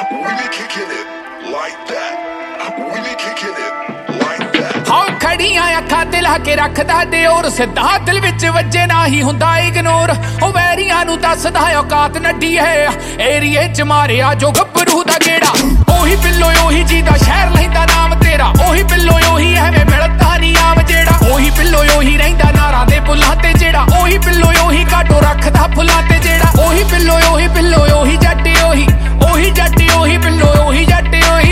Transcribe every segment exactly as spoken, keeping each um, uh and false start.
We be kicking it like that. We be kicking it like that. हाँ खड़ियां अखां ते ला के रखदा दिओर सिद्धा दिल विच वज्जे ना ही हुंदा इग्नोर ओ वैरियां नूं दसदा औकात नड्डी है एरिए च मारिया जो गब्बरू दा गेड़ा ओही पिल्लो ओही जी दा शहर लहिंदा नाम तेरा ओही पिल्लो ओही एवें मिलदा नी आम जेड़ा ओही पिल्लो ओही रहिंदा नारां दे पुल्लां ते जेड़ा ओही पिल्लो ओही काटो रखदा फुल्लां ते जेड़ा ओही पिल्लो ओही पिल्लो ओही जट्ट ओही ओही जट्ट ओही पिल्लो ओही जट्ट ओही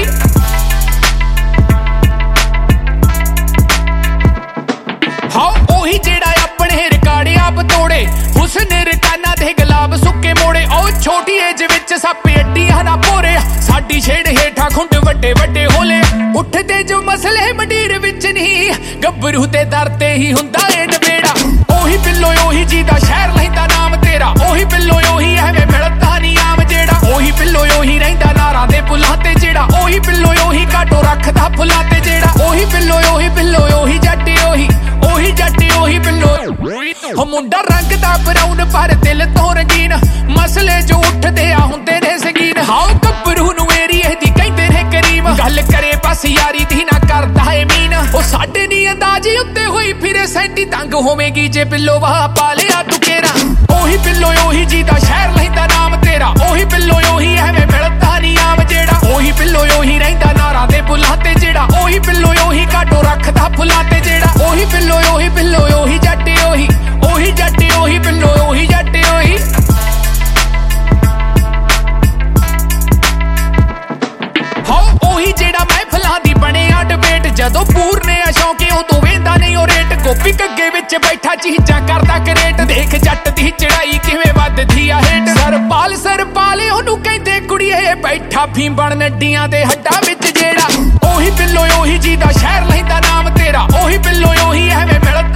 हाँ ओही जेड़ा अपने रिकार्ड आप तोड़े हुस्न रकाना दे गुलाब सुक्के मोड़े ओ छोटी एज विच सप्प अड्डियां ना भोरे साडी छेड़ हेठा खुंड वड्डे वड्डे होले उठदे जो मसले मंडीर विच नहीं गब्बरू ते दर ते ही हुंदा ए नबेड़ा ओही पिल्लो ओही जी दा शहर लहिंदा नाम तेरा ओही पिल्लो ओही एवें मिलदा नी आम जेड़ा ओही पिल्लो ओही रहिंदा नारां दे पुल्लां ते जेड़ा ओही पिल्लो ओही काटो रखदा फुल्लां ते जेड़ा ओही पिल्लो ओही पिल्लो ओही जट्ट ओही ओही जट्ट ओही पिल्लो हो मुंडा रंग दा ब्राउन पर दिल तो रंगीन मसले जो उठदे आ हुंदे ने संगीन हाओ गब्बरू नूं एरिए दी कहंदे ने करीम गल करे बस यारी दी ना करदा है मीन ओ साडे नी अंदाजे उत्ते होई फिरे सैंटी तंग होवेगी जे पिल्लो वाह पा लिया तू केरा ओही पिल्लो ओही जी दा शहर लहिंदा नाम तेरा ओही पिल्लो ओही एवें मिलदा नी आम जेड़ा ओही पिल्लो ओही रहिंदा नारां दे पुल्लां ते जेड़ा ओही पिल्लो ओही काटो रखदा फुल्लां ते जेड़ा ओही पिल्लो ओही पिल्लो ओही जट्ट ओही ओही जट्ट ओही पिल्लो ओही जट्ट ओही हाँ ओही जेड़ा महफिलां दी बणिया डिबेट जदों पूरने आ शौके उदों वेंदा नहीं ओ रेट गोपी कग्गे विच बैठा चीजां करदा करेट देख जट्ट दी चढ़ाई किवें वधदी आ हेठ सरपाल सरपाल ओनू कहंदे कुड़िए बैठा फींबण नड्डियां दे हड्डां विच जेड़ा ओही पिल्लो ओही जी दा शहर लहिंदा नाम तेरा ओही पिल्लो ओही एवें मिलदा